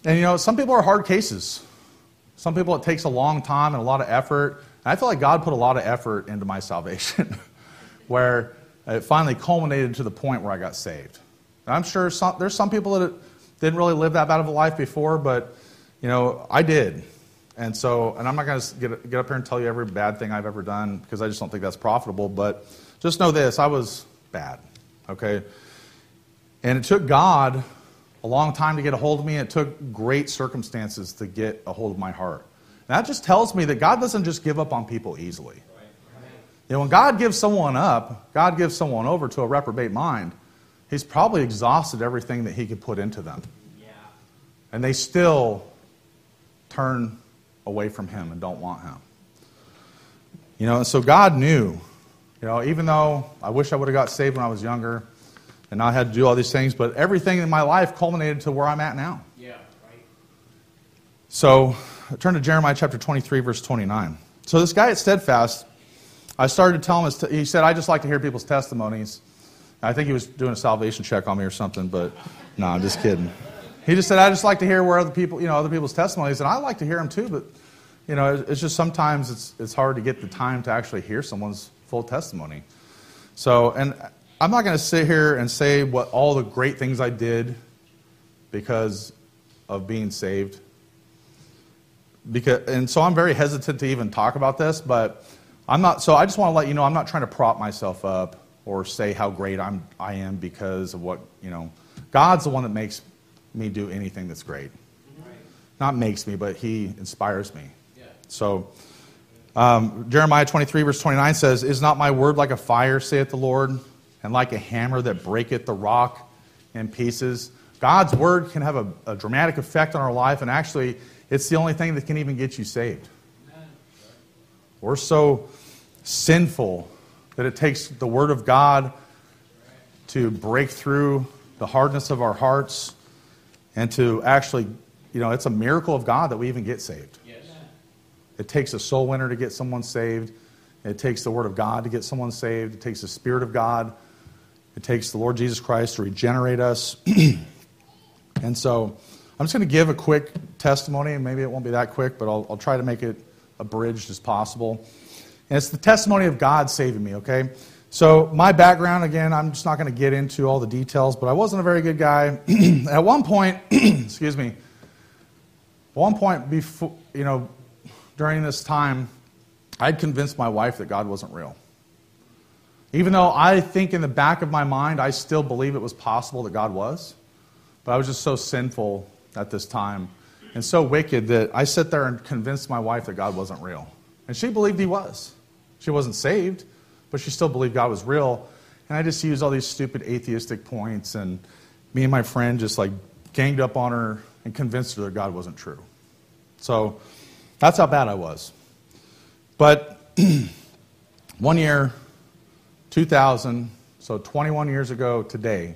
And some people are hard cases. Some people it takes a long time and a lot of effort. And I feel like God put a lot of effort into my salvation where it finally culminated to the point where I got saved. And I'm sure there's some people that didn't really live that bad of a life before, but I did. And I'm not going to get up here and tell you every bad thing I've ever done because I just don't think that's profitable. But just know this, I was bad, okay? And it took God a long time to get a hold of me. It took great circumstances to get a hold of my heart. And that just tells me that God doesn't just give up on people easily. When God gives someone up, God gives someone over to a reprobate mind, He's probably exhausted everything that He could put into them. Yeah. And they still turn away from Him and don't want Him. And so God knew, even though I wish I would have got saved when I was younger and not had to do all these things, but everything in my life culminated to where I'm at now. Yeah, right. So I turn to Jeremiah chapter 23, verse 29. So this guy at Steadfast, I started to tell him, he said, I just like to hear people's testimonies. I think he was doing a salvation check on me or something, but no, I'm just kidding. He just said, I just like to hear where other people's testimonies, and I like to hear them too, but it's just sometimes it's hard to get the time to actually hear someone's full testimony. So, and I'm not going to sit here and say what all the great things I did because of being saved. And so I'm very hesitant to even talk about this, but I'm not. So I just want to let you know I'm not trying to prop myself up or say how great I am because of what God's the one that makes me do anything that's great. Right. Not makes me, but He inspires me. Yeah. So Jeremiah 23 verse 29 says, "Is not my word like a fire, saith the Lord, and like a hammer that breaketh the rock in pieces?" God's word can have a dramatic effect on our life, and actually it's the only thing that can even get you saved. Amen. We're so sinful that it takes the Word of God to break through the hardness of our hearts and to actually, it's a miracle of God that we even get saved. Yes. It takes a soul winner to get someone saved. It takes the Word of God to get someone saved. It takes the Spirit of God. It takes the Lord Jesus Christ to regenerate us. And so I'm just going to give a quick testimony, and maybe it won't be that quick, but I'll try to make it abridged as possible. And it's the testimony of God saving me, okay? So my background, again, I'm just not going to get into all the details, but I wasn't a very good guy. At one point, excuse me, before, during this time, I'd convinced my wife that God wasn't real. Even though I think in the back of my mind, I still believe it was possible that God was. But I was just so sinful at this time and so wicked that I sat there and convinced my wife that God wasn't real. And she believed He was. She wasn't saved, but she still believed God was real. And I just used all these stupid atheistic points, and me and my friend just ganged up on her and convinced her that God wasn't true. So that's how bad I was. But one year, 2000, so 21 years ago today,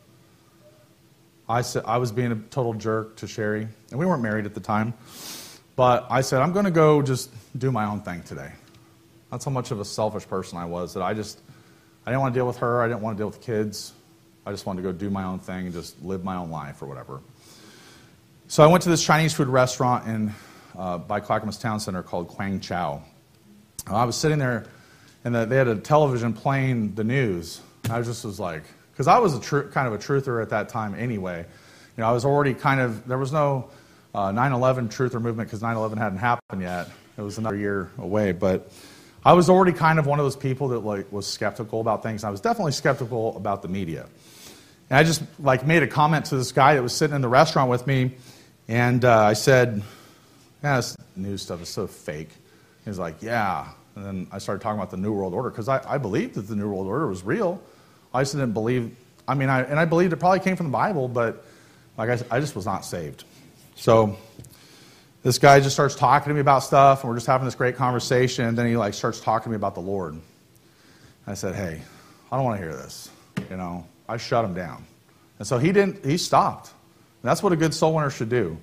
I was being a total jerk to Sherry, and we weren't married at the time. But I said, I'm going to go just do my own thing today. That's how much of a selfish person I was, that I didn't want to deal with her. I didn't want to deal with the kids. I just wanted to go do my own thing and just live my own life or whatever. So I went to this Chinese food restaurant by Clackamas Town Center called Quang Chow. I was sitting there, and they had a television playing the news. And I was like, because I was kind of a truther at that time anyway. I was already there was no 9/11 truther movement because 9/11 hadn't happened yet. It was another year away, but I was already kind of one of those people that was skeptical about things. I was definitely skeptical about the media. And I just made a comment to this guy that was sitting in the restaurant with me, and I said, "Yeah, this news stuff is so fake." He was like, "Yeah." And then I started talking about the New World Order because I believed that the New World Order was real. I just didn't believe. I believed it probably came from the Bible, but I just was not saved. So this guy just starts talking to me about stuff, and we're just having this great conversation, and then he starts talking to me about the Lord. I said, "Hey, I don't want to hear this." I shut him down. And so he stopped. And that's what a good soul winner should do.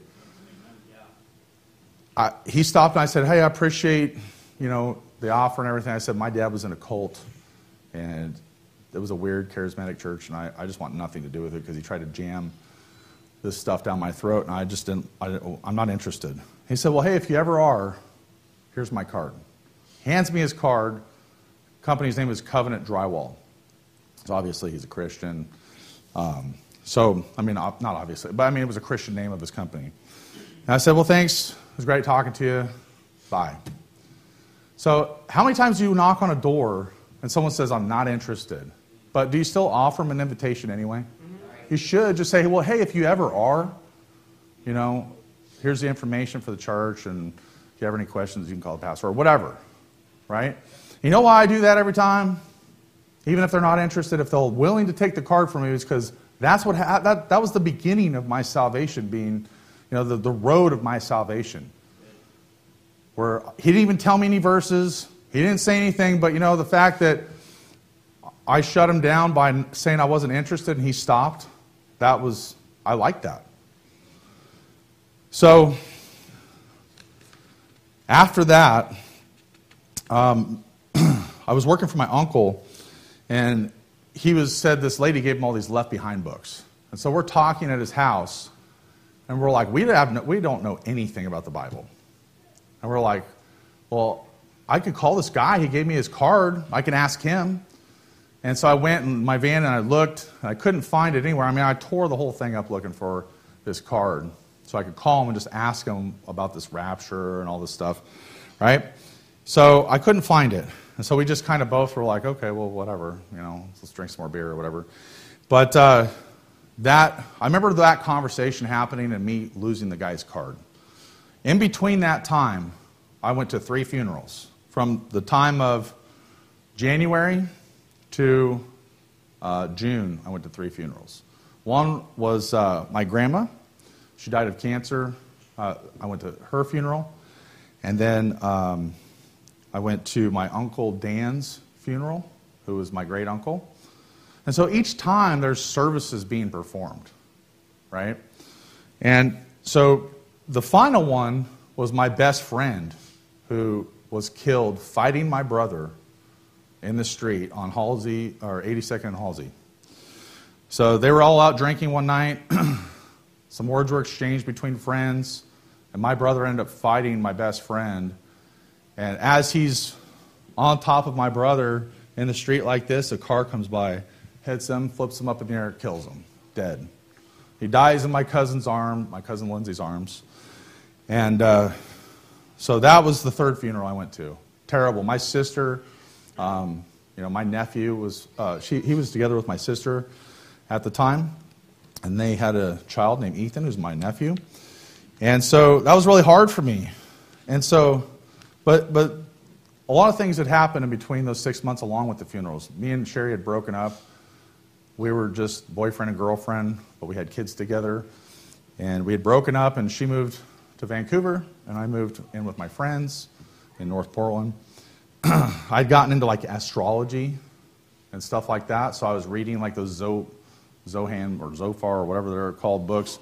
He stopped, and I said, "Hey, I appreciate, the offer and everything." I said, "My dad was in a cult, and it was a weird charismatic church, and I just want nothing to do with it because he tried to jam this stuff down my throat, and I'm not interested. He said, well, hey, if you ever are, here's my card. Hands me his card. Company's name is Covenant Drywall. So obviously he's a Christian. Not obviously, but it was a Christian name of his company. And I said, well, thanks. It was great talking to you. Bye. So how many times do you knock on a door and someone says, I'm not interested? But do you still offer them an invitation anyway? You should just say, well, hey, if you ever are, here's the information for the church, and if you have any questions, you can call the pastor, or whatever, right? You know why I do that every time? Even if they're not interested, if they're willing to take the card from me, it's because that's what that was the beginning of my salvation, being, the road of my salvation. Where he didn't even tell me any verses, he didn't say anything, but the fact that I shut him down by saying I wasn't interested and he stopped, I liked that. So, after that, I was working for my uncle, and said this lady gave him all these Left Behind books. And so we're talking at his house, and we're like, we don't know anything about the Bible. And we're like, well, I could call this guy. He gave me his card. I can ask him. And so I went in my van and I looked, and I couldn't find it anywhere. I tore the whole thing up looking for this card so I could call him and just ask him about this rapture and all this stuff, right? So I couldn't find it. And so we just kind of both were like, okay, well, whatever, let's drink some more beer or whatever. But I remember that conversation happening and me losing the guy's card. In between that time, I went to 3 funerals. From the time of January to June, I went to 3 funerals. One was my grandma. She died of cancer. I went to her funeral. And then I went to my Uncle Dan's funeral, who was my great uncle. And so each time there's services being performed, right? And so the final one was my best friend who was killed fighting my brother in the street on Halsey, or 82nd and Halsey. So they were all out drinking one night. Some words were exchanged between friends, and my brother ended up fighting my best friend. And as he's on top of my brother in the street like this, a car comes by, hits him, flips him up in the air, kills him, dead. He dies in my cousin Lindsay's arms. And so that was the 3rd funeral I went to. Terrible. My sister, my nephew was, he was together with my sister at the time, and they had a child named Ethan, who's my nephew. And so that was really hard for me. And so, but a lot of things had happened in between those 6 months along with the funerals. Me and Sherry had broken up. We were just boyfriend and girlfriend, but we had kids together. And we had broken up, and she moved to Vancouver, and I moved in with my friends in North Portland. I'd gotten into astrology and stuff like that, so I was reading those Zohan or Zophar or whatever they're called books.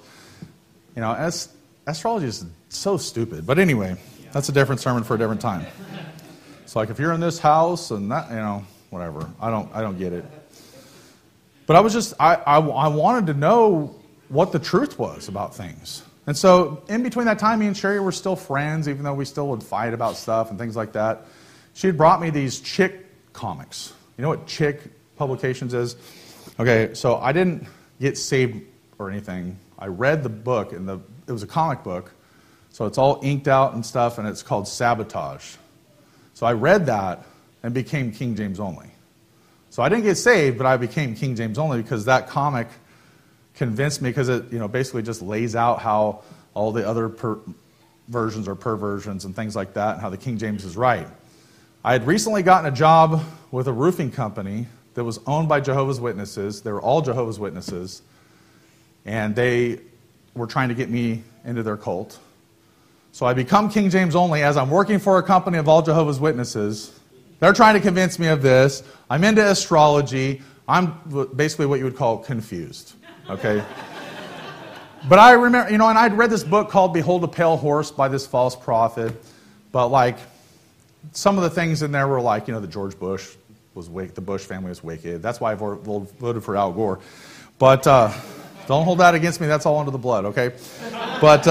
Astrology is so stupid. But anyway, that's a different sermon for a different time. It's like, if you're in this house and that, whatever. I don't get it. But I wanted to know what the truth was about things. And so in between that time, me and Sherry were still friends, even though we still would fight about stuff and things like that. She had brought me these Chick comics. You know what Chick Publications is? Okay, so I didn't get saved or anything. I read the book, and it was a comic book, so it's all inked out and stuff, and it's called Sabotage. So I read that and became King James only. So I didn't get saved, but I became King James only because that comic convinced me, because it basically just lays out how all the other versions are perversions and things like that, and how the King James is right. I had recently gotten a job with a roofing company that was owned by Jehovah's Witnesses. They were all Jehovah's Witnesses, and they were trying to get me into their cult. So I become King James only as I'm working for a company of all Jehovah's Witnesses. They're trying to convince me of this. I'm into astrology. I'm basically what you would call confused. Okay? But I remember, and I'd read this book called Behold a Pale Horse by this false prophet. But some of the things in there were the George Bush was wicked, the Bush family was wicked. That's why I voted for Al Gore. But Don't hold that against me. That's all under the blood, okay? But,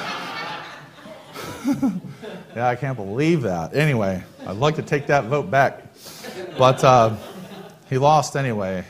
yeah, I can't believe that. Anyway, I'd like to take that vote back. But he lost anyway.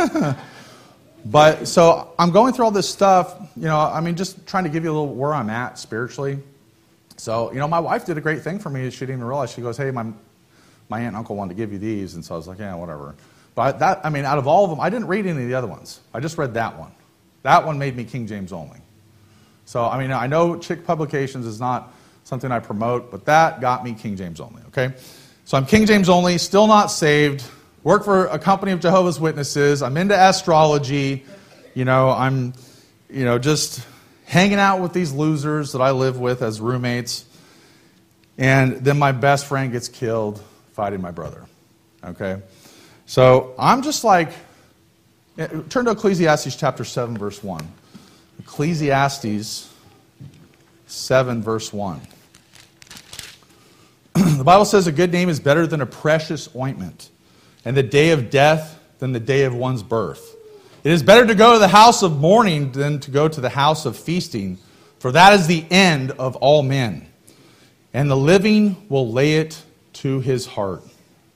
But so I'm going through all this stuff, just trying to give you a little where I'm at spiritually. So, my wife did a great thing for me. She didn't even realize. She goes, hey, my aunt and uncle wanted to give you these. And so I was like, yeah, whatever. But out of all of them, I didn't read any of the other ones. I just read that one. That one made me King James only. So, I know Chick Publications is not something I promote, but that got me King James only, okay? So I'm King James only, still not saved, work for a company of Jehovah's Witnesses, I'm into astrology, I'm, just hanging out with these losers that I live with as roommates, and then my best friend gets killed fighting my brother, okay? So I'm just like, turn to Ecclesiastes chapter 7, verse 1. Ecclesiastes 7, verse 1. The Bible says a good name is better than a precious ointment, and the day of death than the day of one's birth. It is better to go to the house of mourning than to go to the house of feasting, for that is the end of all men, and the living will lay it to his heart.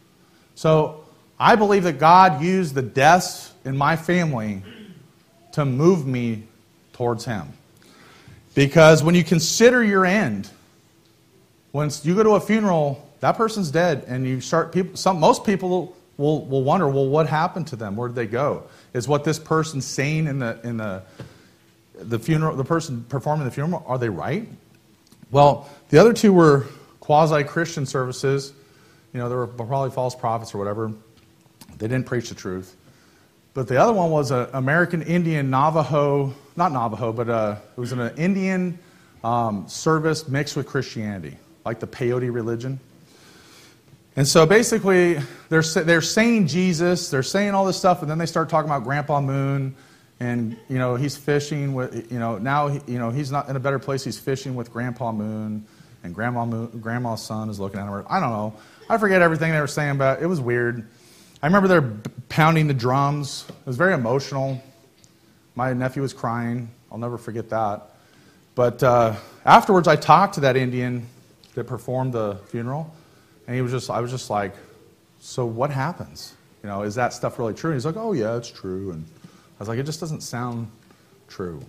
So I believe that God used the deaths in my family to move me towards Him. Because when you consider your end, once you go to a funeral, that person's dead, and you start most people will wonder, well, what happened to them? Where did they go? Is what this person saying in the funeral, the person performing the funeral, are they right? Well, the other two were quasi-Christian services. They were probably false prophets or whatever. They didn't preach the truth. But the other one was an American Indian Navajo, not Navajo, but it was an Indian service mixed with Christianity, like the peyote religion. And so basically, they're saying Jesus, they're saying all this stuff, and then they start talking about Grandpa Moon, and he's fishing with, now he's not in a better place. He's fishing with Grandpa Moon, and Grandma's son is looking at him. I don't know. I forget everything they were saying about it. It was weird. I remember they're pounding the drums. It was very emotional. My nephew was crying. I'll never forget that. But afterwards, I talked to that Indian that performed the funeral, and I was just like, so what happens? Is that stuff really true? And he's like, oh yeah, it's true. And I was like, it just doesn't sound true.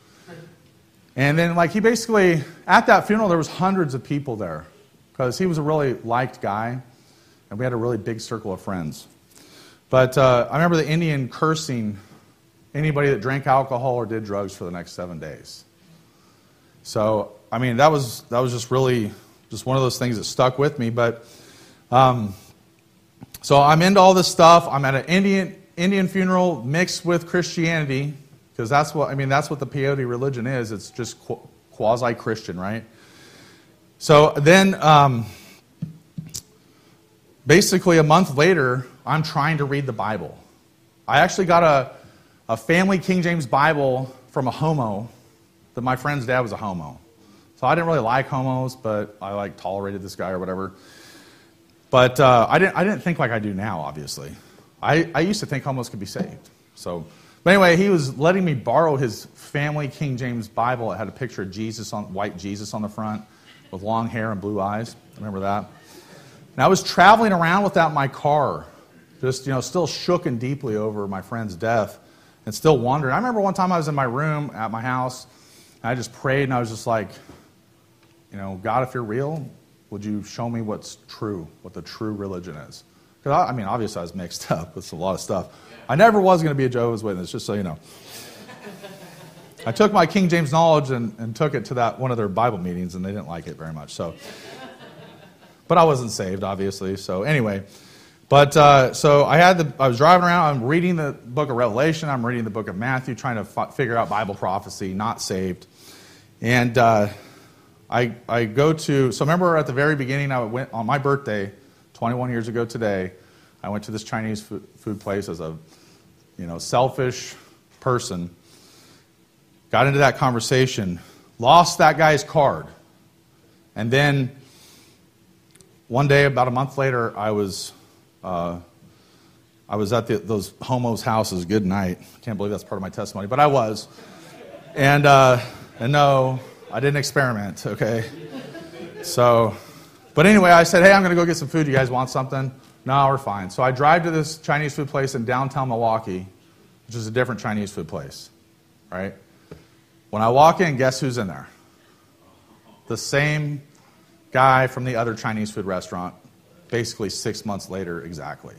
And then he basically, at that funeral, there was hundreds of people there, because he was a really liked guy, and we had a really big circle of friends. But I remember the Indian cursing anybody that drank alcohol or did drugs for the next 7 days. So, that was just really just one of those things that stuck with me. But so I'm into all this stuff. I'm at an Indian funeral mixed with Christianity, because that's what the peyote religion is. It's just quasi-Christian, right? So then, basically a month later, I'm trying to read the Bible. I actually got a family King James Bible from a homo, that my friend's dad was a homo. So I didn't really like homos, but I tolerated this guy or whatever. But I didn't think like I do now, obviously. I used to think homos could be saved. But anyway, he was letting me borrow his family King James Bible. It had a picture of white Jesus on the front with long hair and blue eyes. I remember that. And I was traveling around with that in my car, just, still shooken deeply over my friend's death and still wondering. I remember one time I was in my room at my house, and I just prayed, and I was just like, God, if you're real, would you show me what's true, what the true religion is? Because, obviously I was mixed up with a lot of stuff. I never was going to be a Jehovah's Witness, just so you know. I took my King James knowledge and took it to one of their Bible meetings, and they didn't like it very much. But I wasn't saved, obviously. So anyway, so I was driving around. I'm reading the book of Revelation. I'm reading the book of Matthew, trying to figure out Bible prophecy. Not saved, and I go to. So remember at the very beginning, I went on my birthday, 21 years ago today. I went to this Chinese food place as a, selfish person. Got into that conversation, lost that guy's card, and then one day, about a month later, I I was at those homos' houses. Good night. Can't believe that's part of my testimony, but I was. And no, I didn't experiment, okay? So, but anyway, I said, hey, I'm going to go get some food. You guys want something? No, we're fine. So I drive to this Chinese food place in downtown Milwaukee, which is a different Chinese food place, right? When I walk in, guess who's in there? The same guy from the other Chinese food restaurant, basically 6 months later exactly.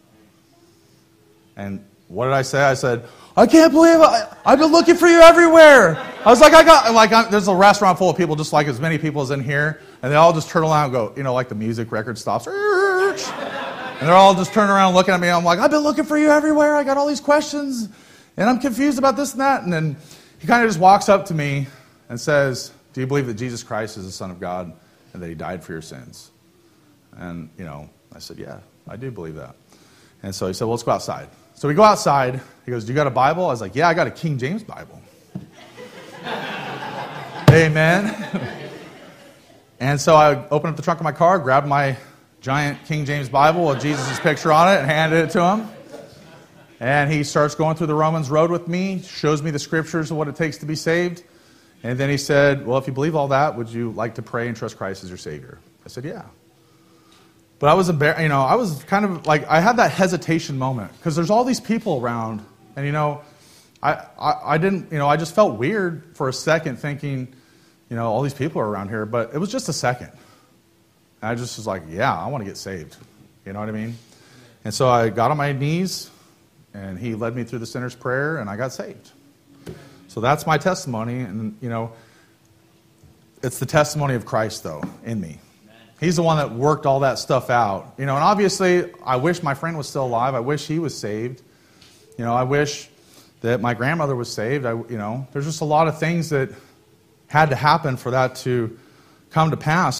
And what did I say? I said, I can't believe I've been looking for you everywhere. I was like, there's a restaurant full of people, just like as many people as in here, and they all just turn around and go, you know, like the music record stops. And they're all just turning around looking at me. I'm like, I've been looking for you everywhere. I got all these questions, and I'm confused about this and that. And then he kind of just walks up to me and says, do you believe that Jesus Christ is the Son of God and that he died for your sins? And, you know, I said, yeah, I do believe that. And so he said, well, let's go outside. So we go outside. He goes, do you got a Bible? I was like, yeah, I got a King James Bible. Amen. And so I opened up the trunk of my car, grabbed my giant King James Bible with Jesus' picture on it and handed it to him. And he starts going through the Romans road with me, shows me the scriptures of what it takes to be saved. And then he said, well, if you believe all that, would you like to pray and trust Christ as your Savior? I said, yeah. But I was embarrassed, you know, I was kind of like, I had that hesitation moment because there's all these people around. And, you know, I didn't, you know, I just felt weird for a second thinking, you know, all these people are around here. But it was just a second. And I just was like, yeah, I want to get saved. You know what I mean? And so I got on my knees, and he led me through the sinner's prayer, and I got saved. So that's my testimony. And, you know, it's the testimony of Christ, though, in me. He's the one that worked all that stuff out. You know, and obviously, I wish my friend was still alive. I wish he was saved. You know, I wish that my grandmother was saved. You know, there's just a lot of things that had to happen for that to come to pass.